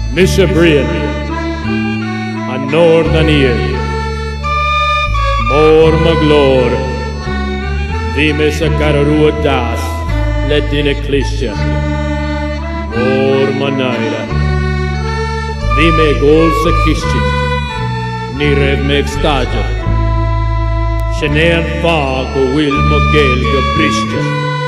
Misha Brian, a Northern Ear, Mor Maglor, Vimes a Kararua Das, Ledin Ecclesia, Mor Manaira, Vime Golsa Kishin, Nirev Megstaja, Shenean Fag o Will Mogel Gabrishja.